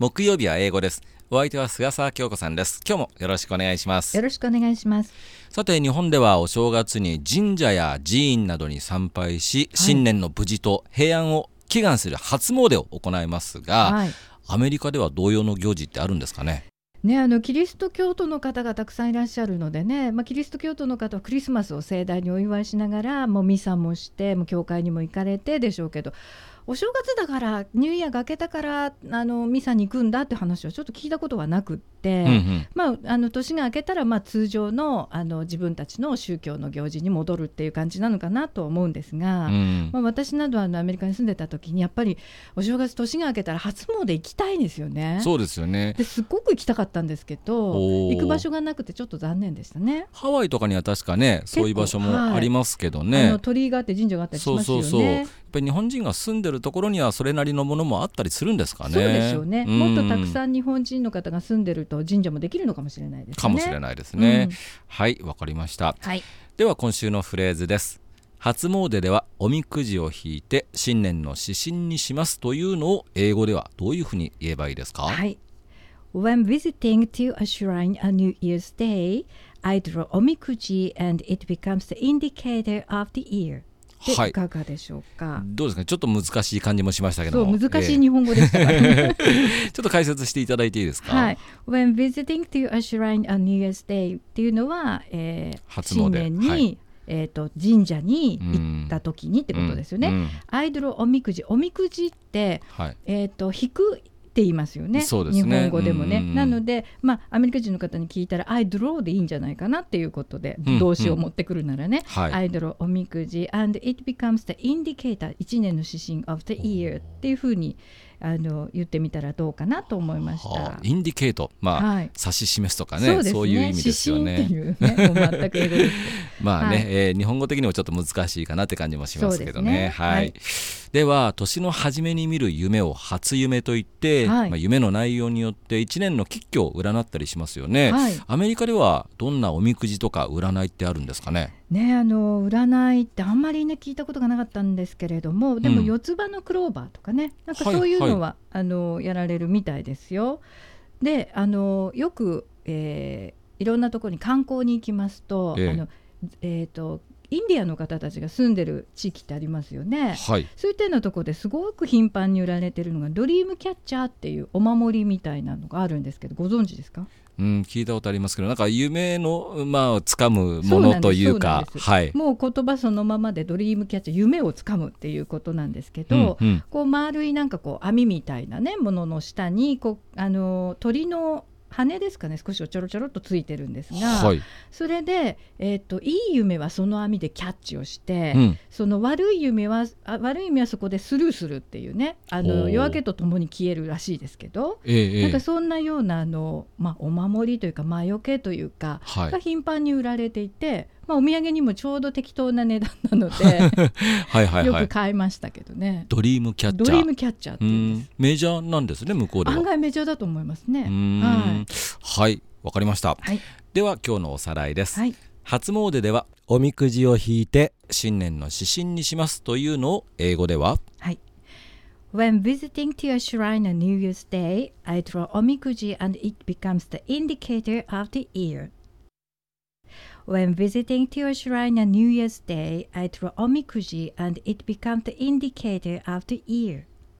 木曜日は英語です。お相手は菅沢京子さんです。今日もよろしくお願いします。 よろしくお願いします。 さて、日本ではお正月に神社や寺院などに参拝し、新年の無事と平安を祈願する初詣を行いますが、アメリカでは同様の行事ってあるんですかね。 キリスト教徒の方がたくさんいらっしゃるのでね、キリスト教徒の方はクリスマスを盛大にお祝いしながら、もうミサもして、もう教会にも行かれてでしょうけど、お正月だからニューイヤーが明けたからミサに行くんだって話はちょっと聞いたことはなくって、年が明けたら通常の、自分たちの宗教の行事に戻るっていう感じなのかなと思うんですが、私などはアメリカに住んでた時にやっぱりお正月年が明けたら初詣行きたいんですよね。 そうですよね。 ですっごく行きたかったんですけど、行く場所がなくてちょっと残念でしたね。 ハワイとかには確かね、そういう場所もありますけどね、 鳥居があって神社があったりしますよね。 そうやっぱり日本人が住んでるところにはそれなりのものもあったりするんですかね。 そうでしょうね。もっとたくさん日本人の方が住んでると神社もできるのかもしれないですね。 かもしれないですね。はい、わかりました。では今週のフレーズです。初詣ではおみくじを引いて新年の指針にしますというのを英語ではどういうふうに言えばいいですか。 When visiting to a shrine on New Year's Day, I draw おみくじ and it becomes the indicator of the year。いかがでしょうか。 どうですかね。ちょっと難しい感じもしましたけども。 難しい日本語でしたから、 ちょっと解説していただいていいですか。 When visiting to a shrine on New Year's Day っていうのは、新年に、神社に行った時にってことですよね。アイドルおみくじ、おみくじって、引くって言いますよね。 そうですね、 日本語でもね。なので、アメリカ人の方に聞いたら I draw でいいんじゃないかなっていうことで、動詞を持ってくるならね、I draw おみくじ and it becomes the indicator 1年の指針 of the year っていうふうに言ってみたらどうかなと思いました。 インディケート、指し示すとかね、そういう意味ですよね。 指針っていうね、もう全く英語です日本語的にもちょっと難しいかなって感じもしますけどね。では年の初めに見る夢を初夢といって、夢の内容によって1年の吉凶を占ったりしますよね。アメリカではどんなおみくじとか占いってあるんですかね。 占いってあんまりね聞いたことがなかったんですけれども、でも四つ葉のクローバーとかね、なんかそういうのは、やられるみたいですよ。でよく、いろんなところに観光に行きますと、インディアンの方たちが住んでる地域ってありますよね。そういったようなところですごく頻繁に売られてるのがドリームキャッチャーっていうお守りみたいなのがあるんですけど、ご存知ですか。 聞いたことありますけど、なんか夢のつかむものというか、 もう言葉そのままでドリームキャッチャー、夢をつかむっていうことなんですけど、こう丸いなんかこう網みたいなねものの下にこう鳥の羽ですかね、少しちょろちょろっとついてるんですが、それで、いい夢はその網でキャッチをして、その悪い夢はそこでスルーするっていうね、夜明けとともに消えるらしいですけど、なんかそんなようなお守りというか魔除けというか、が頻繁に売られていて、お土産にもちょうど適当な値段なのでよく買いましたけどね。 ドリームキャッチャー、 ドリームキャッチャーっていうんです。 メジャーなんですね、向こうでは。 案外メジャーだと思いますね。 わかりました。では今日のおさらいです。初詣ではおみくじを引いて新年の指針にしますというのを英語では、 When visiting to a shrine on New Year's Day, I draw おみくじ and it becomes the indicator of the year. When visiting to a shrine on New Year's Day, I draw おみくじ and it becomes the indicator of the year.